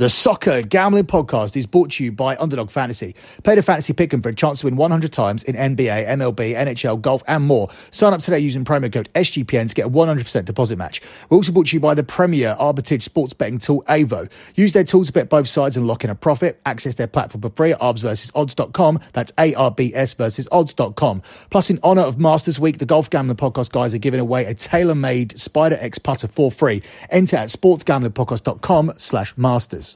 The Soccer Gambling Podcast is brought to you by Underdog Fantasy. Play the fantasy pick'em for a chance to win 100 times in NBA, MLB, NHL, golf, and more. Sign up today using promo code SGPN to get a 100% deposit match. We're also brought to you by the premier arbitrage sports betting tool, Avo. Use their tools to bet both sides and lock in a profit. Access their platform for free at arbsversusodds.com. That's ARBS versus odds.com. Plus, in honor of Masters Week, the Golf Gambling Podcast guys are giving away a tailor-made Spider X putter for free. Enter at sportsgamblingpodcast.com/masters.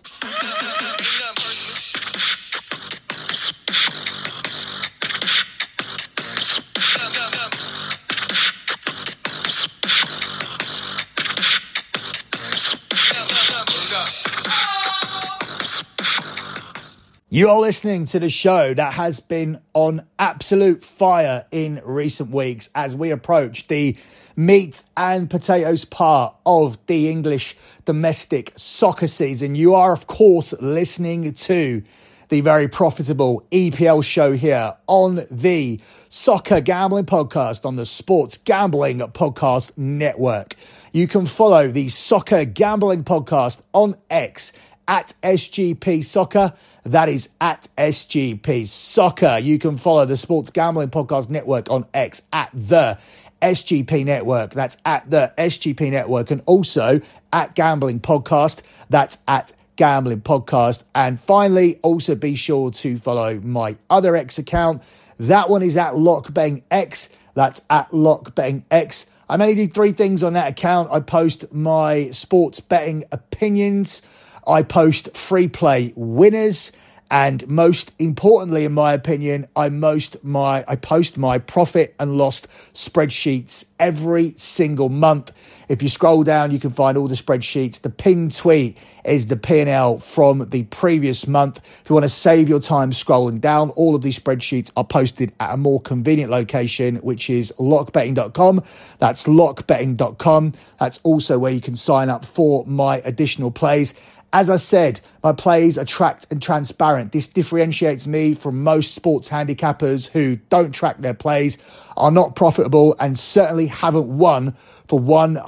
You are listening to the show that has been on absolute fire in recent weeks as we approach the meat and potatoes part of the English domestic soccer season. You are, of course, listening to the very profitable EPL show here on the Soccer Gambling Podcast on the Sports Gambling Podcast Network. You can follow the Soccer Gambling Podcast on X at SGP Soccer. That is at SGP Soccer. You can follow the Sports Gambling Podcast Network on X at the SGP Network. That's at the SGP Network. And also at Gambling Podcast. That's at Gambling Podcast. And finally, also be sure to follow my other X account. That one is at LockBettingX. That's at LockBettingX. I mainly do three things on that account. I post my sports betting opinions. I post free play winners. And most importantly, in my opinion, I post my profit and loss spreadsheets every single month. If you scroll down, you can find all the spreadsheets. The pinned tweet is the P&L from the previous month. If you want to save your time scrolling down, all of these spreadsheets are posted at a more convenient location, which is lockbetting.com. That's lockbetting.com. That's also where you can sign up for my additional plays. As I said, my plays are tracked and transparent. This differentiates me from most sports handicappers who don't track their plays, are not profitable, and certainly haven't won for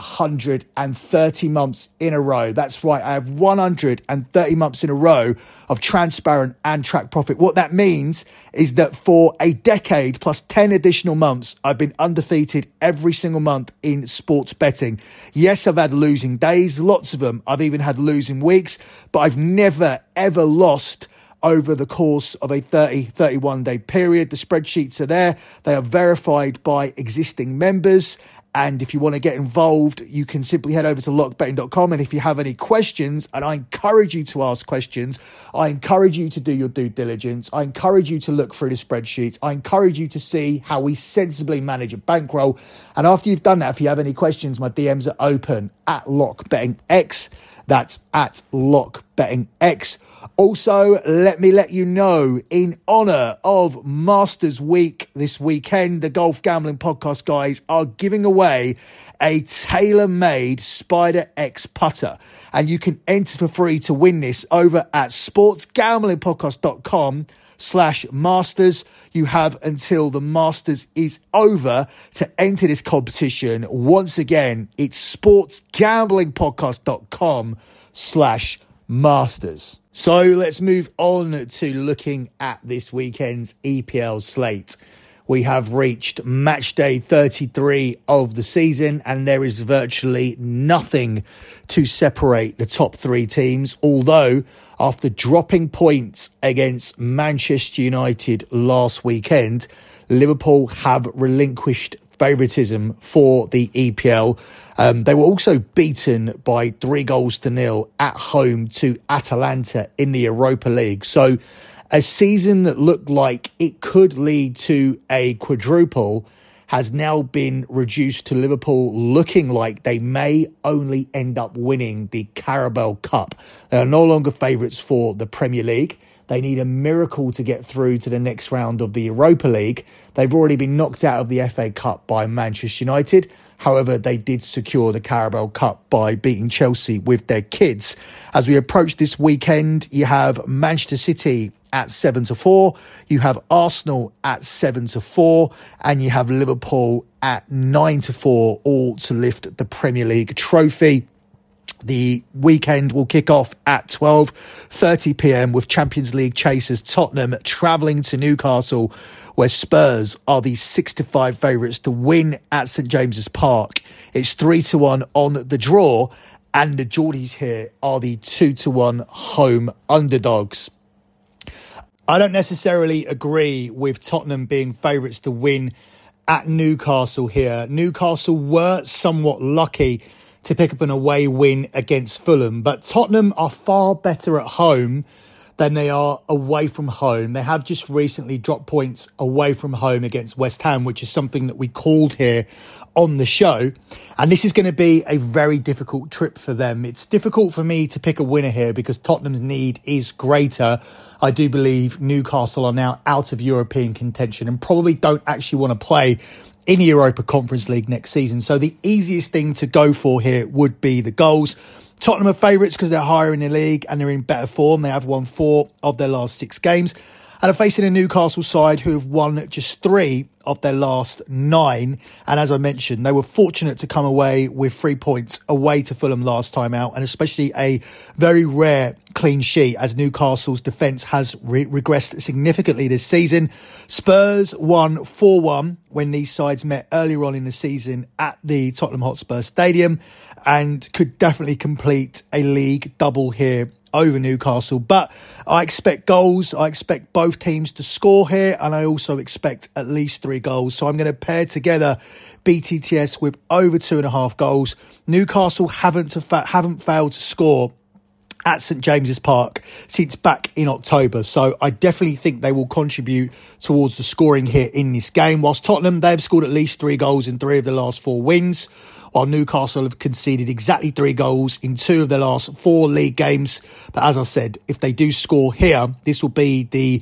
130 months in a row. That's right, I have 130 months in a row of transparent and track profit. What that means is that for a decade plus 10 additional months, I've been undefeated every single month in sports betting. Yes, I've had losing days, lots of them. I've even had losing weeks, but I've never, ever lost over the course of a 31 day period. The spreadsheets are there. They are verified by existing members. And if you want to get involved, you can simply head over to lockbetting.com. And if you have any questions, and I encourage you to ask questions, I encourage you to do your due diligence. I encourage you to look through the spreadsheets. I encourage you to see how we sensibly manage a bankroll. And after you've done that, if you have any questions, my DMs are open at LockBettingX. That's at LockBettingX. Also, let me let you know, in honor of Masters Week this weekend, the Golf Gambling Podcast guys are giving away a tailor-made Spider X putter. And you can enter for free to win this over at sportsgamblingpodcast.com/masters. You have until the Masters is over to enter this competition. Once again, it's sportsgamblingpodcast.com/masters. So let's move on to looking at this weekend's EPL slate. We have reached match day 33 of the season, and there is virtually nothing to separate the top three teams. Although, after dropping points against Manchester United last weekend, Liverpool have relinquished favouritism for the EPL. They were also beaten by 3-0 at home to Atalanta in the Europa League. So a season that looked like it could lead to a quadruple has now been reduced to Liverpool looking like they may only end up winning the Carabao Cup. They are no longer favourites for the Premier League. They need a miracle to get through to the next round of the Europa League. They've already been knocked out of the FA Cup by Manchester United. However, they did secure the Carabao Cup by beating Chelsea with their kids. As we approach this weekend, you have Manchester City at 7-4, you have Arsenal at 7-4, and you have Liverpool at 9-4, all to lift the Premier League trophy. The weekend will kick off at 12:30 p.m. with Champions League chasers Tottenham travelling to Newcastle, where Spurs are the 6-5 favourites to win at St James's Park. It's 3-1 on the draw, and the Geordies here are the 2-1 home underdogs. I don't necessarily agree with Tottenham being favourites to win at Newcastle here. Newcastle were somewhat lucky to pick up an away win against Fulham, but Tottenham are far better at home than they are away from home. They have just recently dropped points away from home against West Ham, which is something that we called here on the show. And this is going to be a very difficult trip for them. It's difficult for me to pick a winner here because Tottenham's need is greater. I do believe Newcastle are now out of European contention and probably don't actually want to play in the Europa Conference League next season. So the easiest thing to go for here would be the goals. Tottenham are favourites because they're higher in the league and they're in better form. They have won 4 of their last 6 games and are facing a Newcastle side who have won just 3 of their last 9. And as I mentioned, they were fortunate to come away with 3 points away to Fulham last time out, and especially a very rare clean sheet as Newcastle's defence has regressed significantly this season. Spurs won 4-1 when these sides met earlier on in the season at the Tottenham Hotspur Stadium and could definitely complete a league double here over Newcastle. But I expect goals. I expect both teams to score here, and I also expect at least 3 goals. So I'm going to pair together BTTS with over 2.5 goals. Newcastle haven't failed to score at St James's Park since back in October. So I definitely think they will contribute towards the scoring here in this game. Whilst Tottenham, they've scored at least 3 goals in 3 of the last 4 wins, while Newcastle have conceded exactly 3 goals in 2 of their last 4 league games. But as I said, if they do score here, this will be the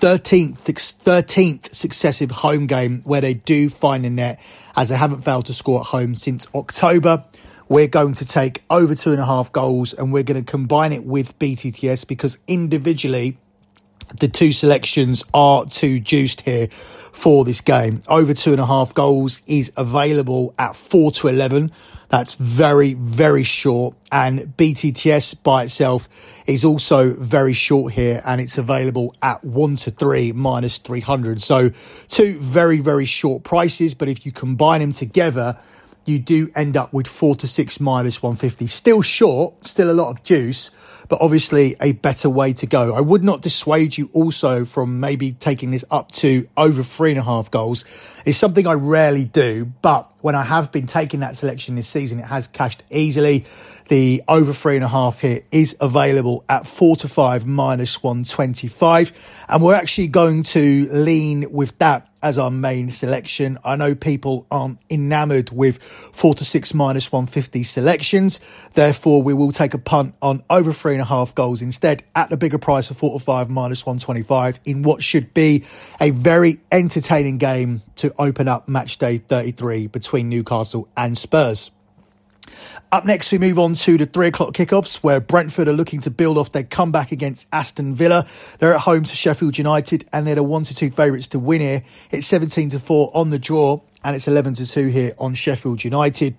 13th successive home game where they do find a net, as they haven't failed to score at home since October. We're going to take over 2.5 goals and we're going to combine it with BTTS because individually the 2 selections are too juiced here for this game. Over 2.5 goals is available at 4-11. That's very, very short. And BTTS by itself is also very short here, and it's available at 1-3 minus 300. So 2 very, very short prices. But if you combine them together, you do end up with 4-6 minus 150. Still short, still a lot of juice, but obviously a better way to go. I would not dissuade you also from maybe taking this up to over 3.5 goals. It's something I rarely do, but when I have been taking that selection this season, it has cashed easily. The over 3.5 here is available at 4-5 minus 125. And we're actually going to lean with that as our main selection. I know people aren't enamoured with 4-6 minus 150 selections. Therefore, we will take a punt on over 3.5 goals instead at the bigger price of 4-5 minus 125 in what should be a very entertaining game to open up match day 33 between Newcastle and Spurs. Up next, we move on to the 3 o'clock kickoffs where Brentford are looking to build off their comeback against Aston Villa. They're at home to Sheffield United and they're the 1-2 favourites to win here. It's 17-4 on the draw and it's 11-2 here on Sheffield United.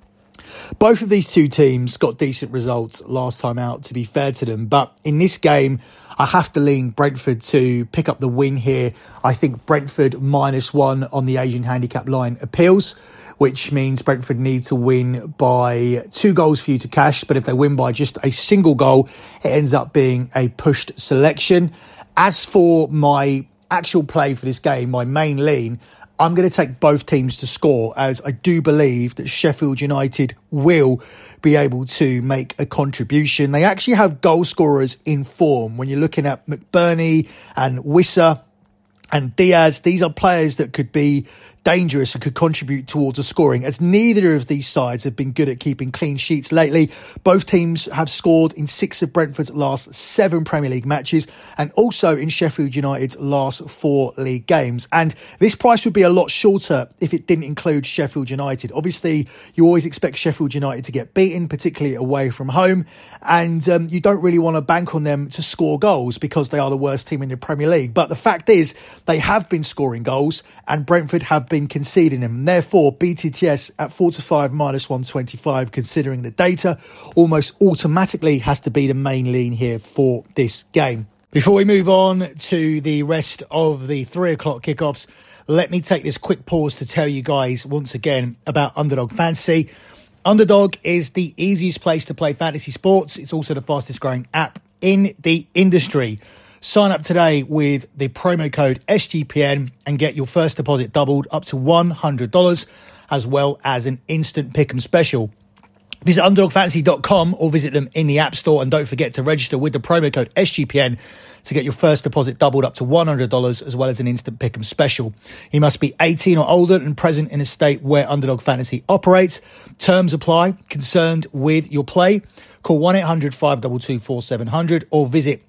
Both of these 2 teams got decent results last time out, to be fair to them. But in this game, I have to lean Brentford to pick up the win here. I think Brentford -1 on the Asian handicap line appeals, which means Brentford need to win by 2 goals for you to cash. But if they win by just a single goal, it ends up being a pushed selection. As for my actual play for this game, my main lean, I'm going to take both teams to score, as I do believe that Sheffield United will be able to make a contribution. They actually have goal scorers in form. When you're looking at McBurney and Wissa and Diaz, these are players that could be dangerous and could contribute towards the scoring, as neither of these sides have been good at keeping clean sheets lately. Both teams have scored in 6 of Brentford's last 7 Premier League matches and also in Sheffield United's last 4 league games. And this price would be a lot shorter if it didn't include Sheffield United. Obviously, you always expect Sheffield United to get beaten, particularly away from home, and you don't really want to bank on them to score goals because they are the worst team in the Premier League. But the fact is, they have been scoring goals and Brentford have been been conceding them. And therefore, BTTS at 4-5 minus 125, considering the data, almost automatically has to be the main lean here for this game. Before we move on to the rest of the 3 o'clock kickoffs, let me take this quick pause to tell you guys once again about Underdog Fantasy. Underdog is the easiest place to play fantasy sports. It's also the fastest growing app in the industry. Sign up today with the promo code SGPN and get your first deposit doubled up to $100, as well as an instant pick'em special. Visit underdogfantasy.com or visit them in the App Store, and don't forget to register with the promo code SGPN to get your first deposit doubled up to $100, as well as an instant pick'em special. You must be 18 or older and present in a state where Underdog Fantasy operates. Terms apply. Concerned with your play? Call 1-800-522-4700 or visit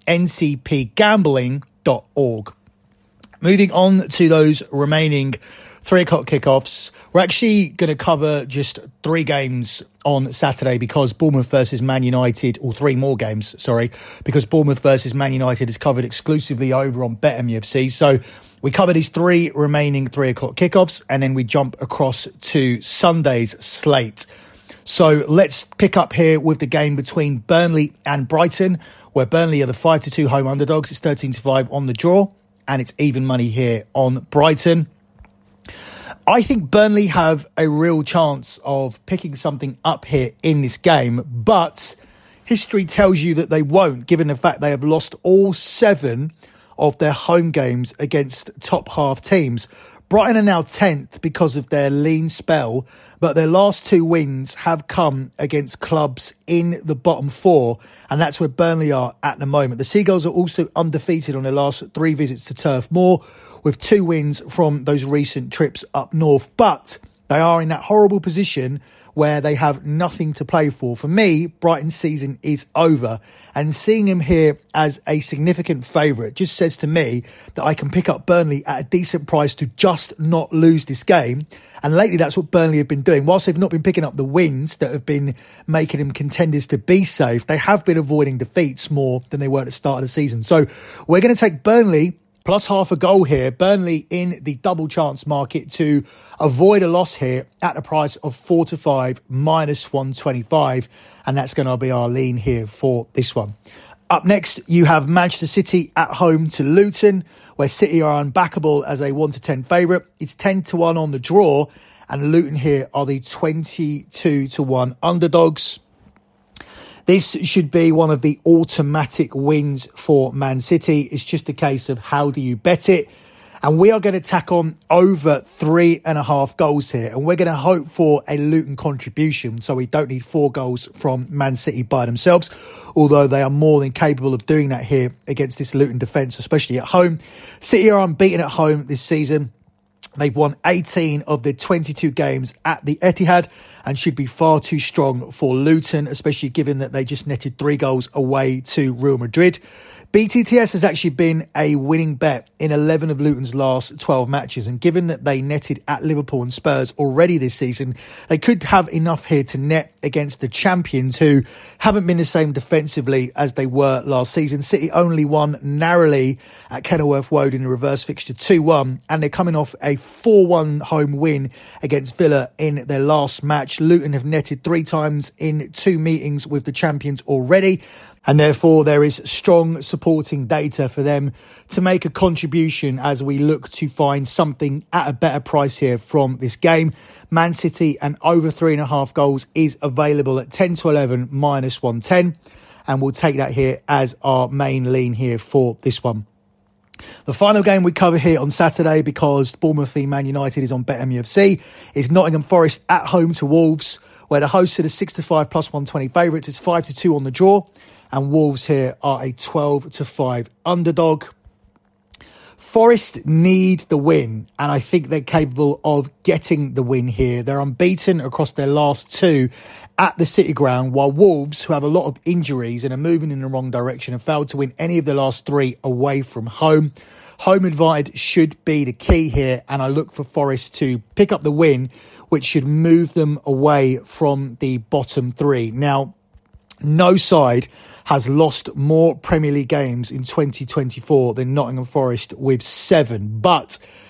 ncpgambling.org. Moving on to those remaining 3 o'clock kickoffs, we're actually going to cover just 3 games on Saturday because Bournemouth versus Man United, or 3 more games, because Bournemouth versus Man United is covered exclusively over on BetMUFC. So we cover these 3 remaining 3 o'clock kickoffs, and then we jump across to Sunday's slate. So let's pick up here with the game between Burnley and Brighton, where Burnley are the 5-2 home underdogs. It's 13-5 on the draw, and it's even money here on Brighton. I think Burnley have a real chance of picking something up here in this game, but history tells you that they won't, given the fact they have lost all 7 of their home games against top half teams. Brighton are now 10th because of their lean spell, but their last 2 wins have come against clubs in the bottom 4, and that's where Burnley are at the moment. The Seagulls are also undefeated on their last 3 visits to Turf Moor, with 2 wins from those recent trips up north, but they are in that horrible position where they have nothing to play for. For me, Brighton's season is over, and seeing him here as a significant favourite just says to me that I can pick up Burnley at a decent price to just not lose this game. And lately, that's what Burnley have been doing. Whilst they've not been picking up the wins that have been making them contenders to be safe, they have been avoiding defeats more than they were at the start of the season. So we're going to take Burnley plus half a goal here. Burnley in the double chance market to avoid a loss here at a price of 4-5 minus 125. And that's going to be our lean here for this one. Up next, you have Manchester City at home to Luton, where City are unbackable as a 1-10 favourite. It's 10-1 on the draw, and Luton here are the 22-1 underdogs. This should be one of the automatic wins for Man City. It's just a case of how do you bet it? And we are going to tack on over 3.5 goals here. And we're going to hope for a Luton contribution. So we don't need 4 goals from Man City by themselves. Although they are more than capable of doing that here against this Luton defence, especially at home. City are unbeaten at home this season. They've won 18 of their 22 games at the Etihad and should be far too strong for Luton, especially given that they just netted 3 goals away to Real Madrid. BTTS has actually been a winning bet in 11 of Luton's last 12 matches, and given that they netted at Liverpool and Spurs already this season, they could have enough here to net against the champions, who haven't been the same defensively as they were last season. City only won narrowly at Kenilworth Road in a reverse fixture 2-1, and they're coming off a 4-1 home win against Villa in their last match. Luton have netted 3 times in 2 meetings with the champions already, and therefore there is strong supporting data for them to make a contribution as we look to find something at a better price here from this game. Man City and over 3.5 goals is available at 10-11 minus 110. And we'll take that here as our main lean here for this one. The final game we cover here on Saturday, because Bournemouth v Man United is on BetMUFC, is Nottingham Forest at home to Wolves, where the hosts are the 6-5 plus 120 favourites. It's 5-2 on the draw. And Wolves here are a 12-5 underdog. Forest need the win, and I think they're capable of getting the win here. They're unbeaten across their last 2 at the City Ground, while Wolves, who have a lot of injuries and are moving in the wrong direction, have failed to win any of the last 3 away from home. Home advantage should be the key here, and I look for Forest to pick up the win, which should move them away from the bottom 3. Now, no side has lost more Premier League games in 2024 than Nottingham Forest with 7. But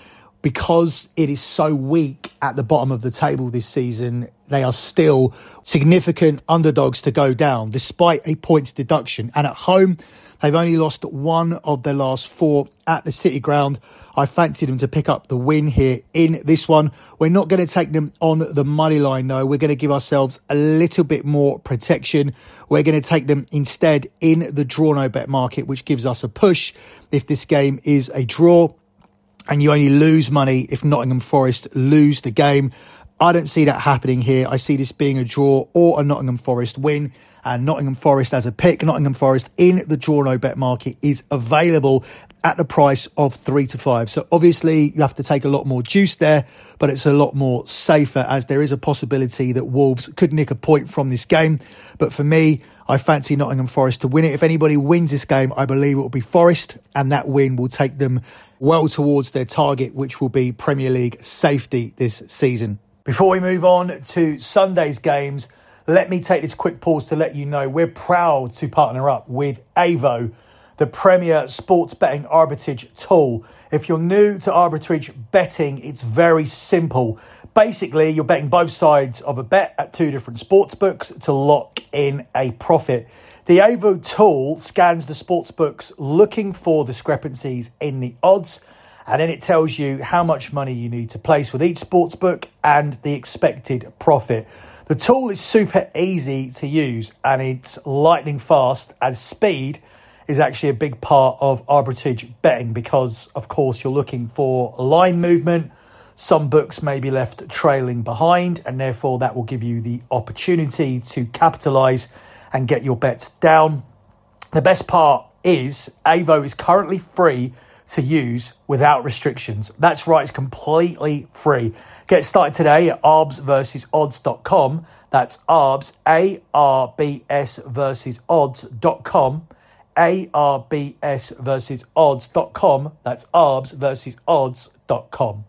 because it is so weak at the bottom of the table this season, they are still significant underdogs to go down despite a points deduction. And at home, they've only lost one of their last four at the City Ground. I fancied them to pick up the win here in this one. We're not going to take them on the money line, though. We're going to give ourselves a little bit more protection. We're going to take them instead in the draw no bet market, which gives us a push if this game is a draw. And you only lose money if Nottingham Forest lose the game. I don't see that happening here. I see this being a draw or a Nottingham Forest win. And Nottingham Forest as a pick, Nottingham Forest in the draw no bet market is available at the price of 3-5. So obviously you have to take a lot more juice there, but it's a lot more safer as there is a possibility that Wolves could nick a point from this game. But for me, I fancy Nottingham Forest to win it. If anybody wins this game, I believe it will be Forest, and that win will take them well towards their target, which will be Premier League safety this season. Before we move on to Sunday's games, let me take this quick pause to let you know we're proud to partner up with Avo, the premier sports betting arbitrage tool. If you're new to arbitrage betting, it's very simple. Basically, you're betting both sides of a bet at two different sports books to lock in a profit. The Avo tool scans the sports books looking for discrepancies in the odds, and then it tells you how much money you need to place with each sportsbook and the expected profit. The tool is super easy to use and it's lightning fast, as speed is actually a big part of arbitrage betting because, of course, you're looking for line movement. Some books may be left trailing behind, and therefore that will give you the opportunity to capitalise and get your bets down. The best part is Avo is currently free to use without restrictions. That's right, it's completely free. Get started today at arbsversusodds.com. That's arbs, A-R-B-S versus odds.com. arbsversusodds.com. That's arbsversusodds.com.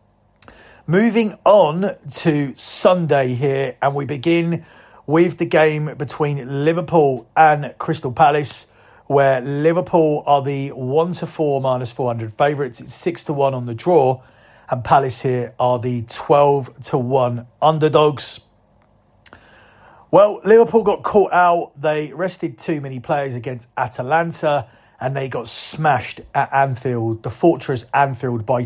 Moving on to Sunday here, and we begin with the game between Liverpool and Crystal Palace, where Liverpool are the 1-4 minus 400 favourites. It's 6-1 on the draw, and Palace here are the 12-1 underdogs. Well, Liverpool got caught out. They rested too many players against Atalanta, and they got smashed at Anfield, the Fortress Anfield, by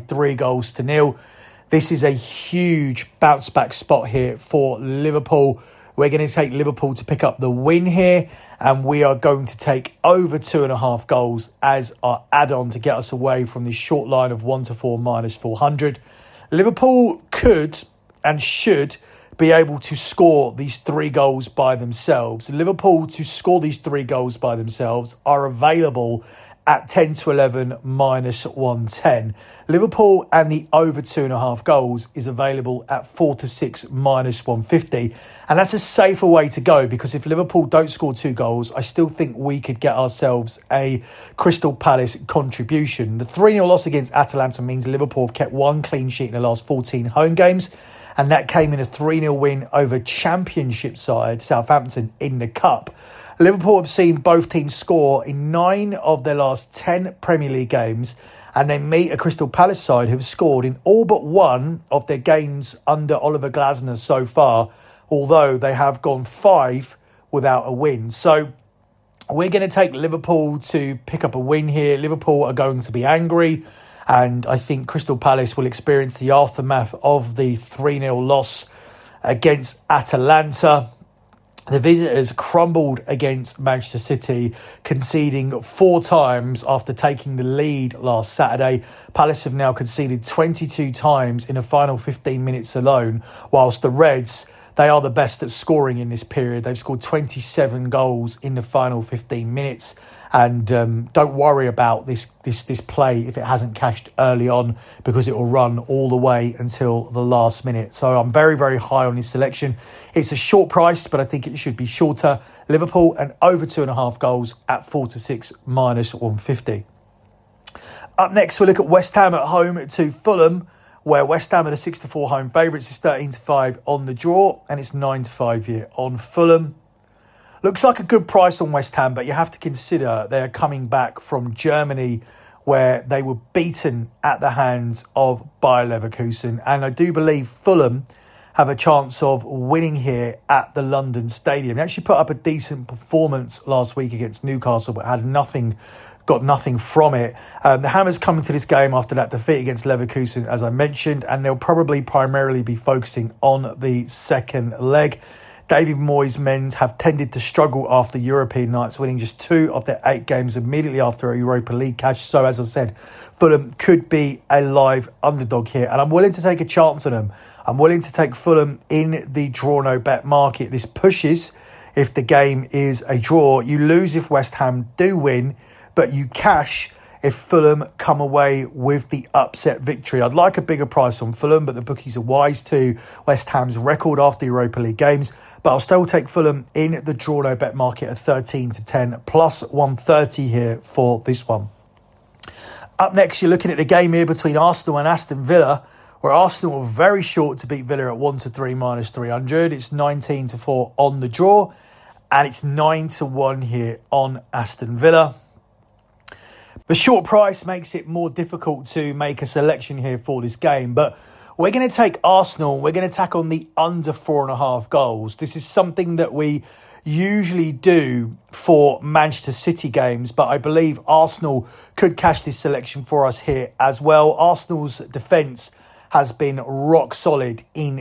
3-0. This is a huge bounce back spot here for Liverpool. We're going to take Liverpool to pick up the win here, and we are going to take over 2.5 goals as our add-on to get us away from this short line of 1-4 minus 400. Liverpool could and should be able to score these 3 goals by themselves. Liverpool to score these 3 goals by themselves are available at 10-11 minus 110. Liverpool and the over 2.5 goals is available at 4-6 minus 150. And that's a safer way to go, because if Liverpool don't score 2 goals, I still think we could get ourselves a Crystal Palace contribution. The 3-0 loss against Atalanta means Liverpool have kept 1 clean sheet in the last 14 home games. And that came in a 3-0 win over Championship side Southampton in the Cup. Liverpool have seen both teams score in 9 of their last 10 Premier League games, and they meet a Crystal Palace side who have scored in all but 1 of their games under Oliver Glasner so far, although they have gone 5 without a win. So we're going to take Liverpool to pick up a win here. Liverpool are going to be angry, and I think Crystal Palace will experience the aftermath of the 3-0 loss against Atalanta. The visitors crumbled against Manchester City, conceding 4 times after taking the lead last Saturday. Palace have now conceded 22 times in the final 15 minutes alone, whilst the Reds, they are the best at scoring in this period. They've scored 27 goals in the final 15 minutes. And don't worry about this play if it hasn't cashed early on, because it will run all the way until the last minute. So I'm very, very high on this selection. It's a short price, but I think it should be shorter. Liverpool and over 2.5 goals at 4-6 minus 150. Up next, we'll look at West Ham at home to Fulham, where West Ham are the 6-4 home favourites. It's 13-5 on the draw, and it's 9-5 here on Fulham. Looks like a good price on West Ham, but you have to consider they are coming back from Germany, where they were beaten at the hands of Bayer Leverkusen. And I do believe Fulham have a chance of winning here at the London Stadium. They actually put up a decent performance last week against Newcastle, but got nothing from it. The Hammers coming to this game after that defeat against Leverkusen, as I mentioned, and they'll probably primarily be focusing on the second leg. David Moyes' men have tended to struggle after European nights, winning just 2 of their 8 games immediately after a Europa League cash. So, as I said, Fulham could be a live underdog here, and I'm willing to take a chance on them. I'm willing to take Fulham in the draw no bet market. This pushes if the game is a draw. You lose if West Ham do win, but you cash if Fulham come away with the upset victory. I'd like a bigger price on Fulham, but the bookies are wise to West Ham's record after Europa League games. But I'll still take Fulham in the draw no bet market at 13-10, plus 130 here for this one. Up next, you're looking at the game here between Arsenal and Aston Villa, where Arsenal are very short to beat Villa at 1-3 minus 300. It's 19-4 on the draw, and it's 9-1 here on Aston Villa. The short price makes it more difficult to make a selection here for this game, but we're going to take Arsenal. We're going to tack on the under 4.5 goals. This is something that we usually do for Manchester City games, but I believe Arsenal could cash this selection for us here as well. Arsenal's defence has been rock solid in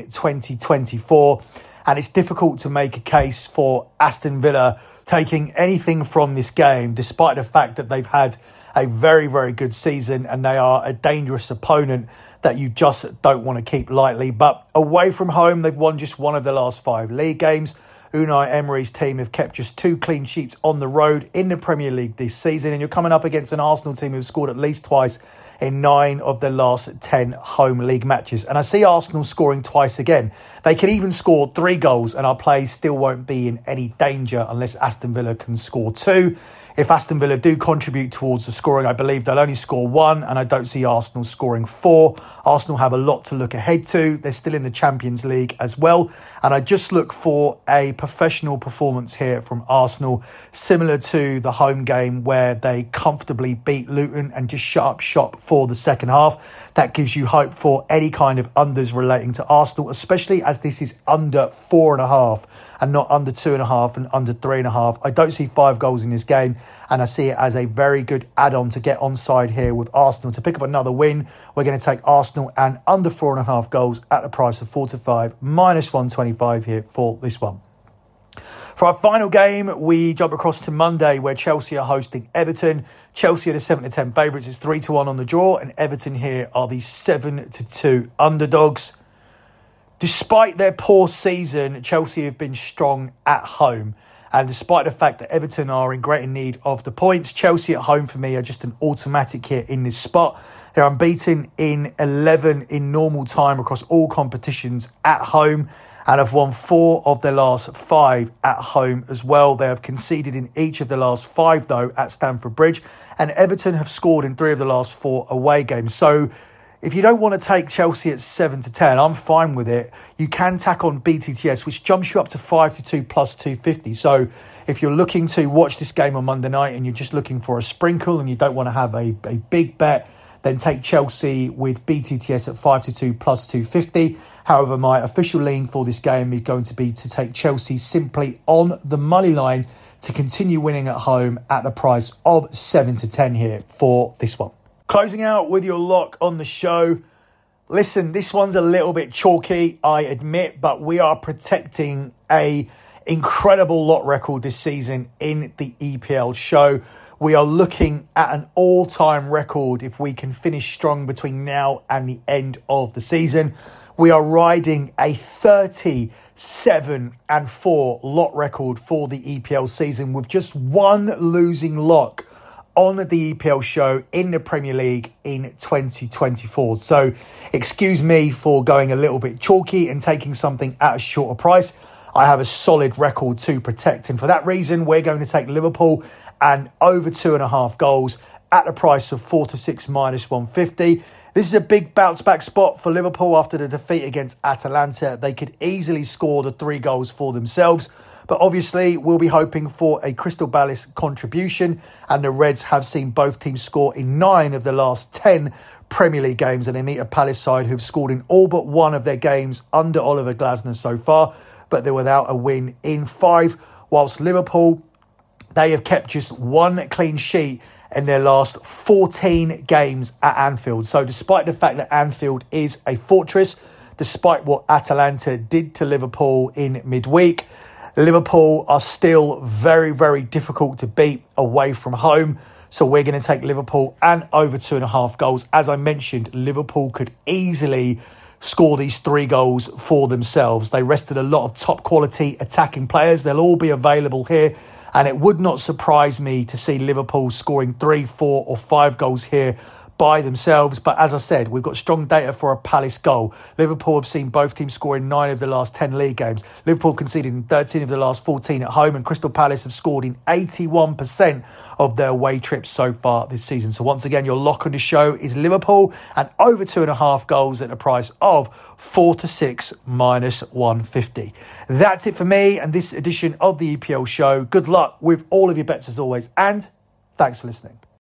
2024, and it's difficult to make a case for Aston Villa taking anything from this game, despite the fact that they've had a very, very good season and they are a dangerous opponent that you just don't want to keep lightly. But away from home, they've won just 1 of the last 5 league games. Unai Emery's team have kept just 2 clean sheets on the road in the Premier League this season. And you're coming up against an Arsenal team who've scored at least twice in 9 of their last 10 home league matches. And I see Arsenal scoring twice again. They can even score 3 goals and our play still won't be in any danger unless Aston Villa can score 2. If Aston Villa do contribute towards the scoring, I believe they'll only score 1, and I don't see Arsenal scoring 4. Arsenal have a lot to look ahead to. They're still in the Champions League as well, and I just look for a professional performance here from Arsenal, similar to the home game where they comfortably beat Luton and just shut up shop for the second half. That gives you hope for any kind of unders relating to Arsenal, especially as this is under 4.5 and not under 2.5 and under 3.5. I don't see 5 goals in this game, and I see it as a very good add-on to get onside here with Arsenal. To pick up another win, we're going to take Arsenal and under 4.5 goals at the price of 4-5, minus 125 here for this one. For our final game, we jump across to Monday, where Chelsea are hosting Everton. Chelsea are the 7-10 favourites. It's 3-1 on the draw, and Everton here are the 7-2 underdogs. Despite their poor season, Chelsea have been strong at home. And despite the fact that Everton are in greater need of the points, Chelsea at home for me are just an automatic here in this spot. They're unbeaten in 11 in normal time across all competitions at home, and have won 4 of their last 5 at home as well. They have conceded in each of the last 5, though, at Stamford Bridge. And Everton have scored in 3 of the last 4 away games. So if you don't want to take Chelsea at 7-10, I'm fine with it. You can tack on BTTS, which jumps you up to 5-2 plus 250. So if you're looking to watch this game on Monday night and you're just looking for a sprinkle and you don't want to have a big bet, then take Chelsea with BTTS at 5-2 plus 250. However, my official lean for this game is going to be to take Chelsea simply on the money line to continue winning at home at the price of 7-10 here for this one. Closing out with your lock on the show. Listen, this one's a little bit chalky, I admit, but we are protecting a incredible lot record this season in the EPL show. We are looking at an all-time record if we can finish strong between now and the end of the season. We are riding a 37-4 lot record for the EPL season with just 1 losing lock on the EPL show in the Premier League in 2024. So excuse me for going a little bit chalky and taking something at a shorter price. I have a solid record to protect, and for that reason we're going to take Liverpool and over 2.5 goals at the price of 4-6 minus 150. This is a big bounce back spot for Liverpool after the defeat against Atalanta. They could easily score the 3 goals for themselves, But obviously, we'll be hoping for a Crystal Palace contribution, and the Reds have seen both teams score in 9 of the last 10 Premier League games, and they meet a Palace side who've scored in all but one of their games under Oliver Glasner so far, but they're without a win in 5, whilst Liverpool, they have kept just 1 clean sheet in their last 14 games at Anfield. So despite the fact that Anfield is a fortress, despite what Atalanta did to Liverpool in midweek, Liverpool are still very, very difficult to beat away from home. So we're going to take Liverpool and over 2.5 goals. As I mentioned, Liverpool could easily score these 3 goals for themselves. They rested a lot of top quality attacking players. They'll all be available here. And it would not surprise me to see Liverpool scoring 3, 4 or 5 goals here by themselves. But as I said, we've got strong data for a Palace goal. Liverpool have seen both teams score in 9 of the last 10 league games. Liverpool conceded in 13 of the last 14 at home, and Crystal Palace have scored in 81% of their away trips so far this season. So once again, your lock on the show is Liverpool and over 2.5 goals at a price of 4-6 minus 150. That's it for me and this edition of the EPL show. Good luck with all of your bets as always, and thanks for listening.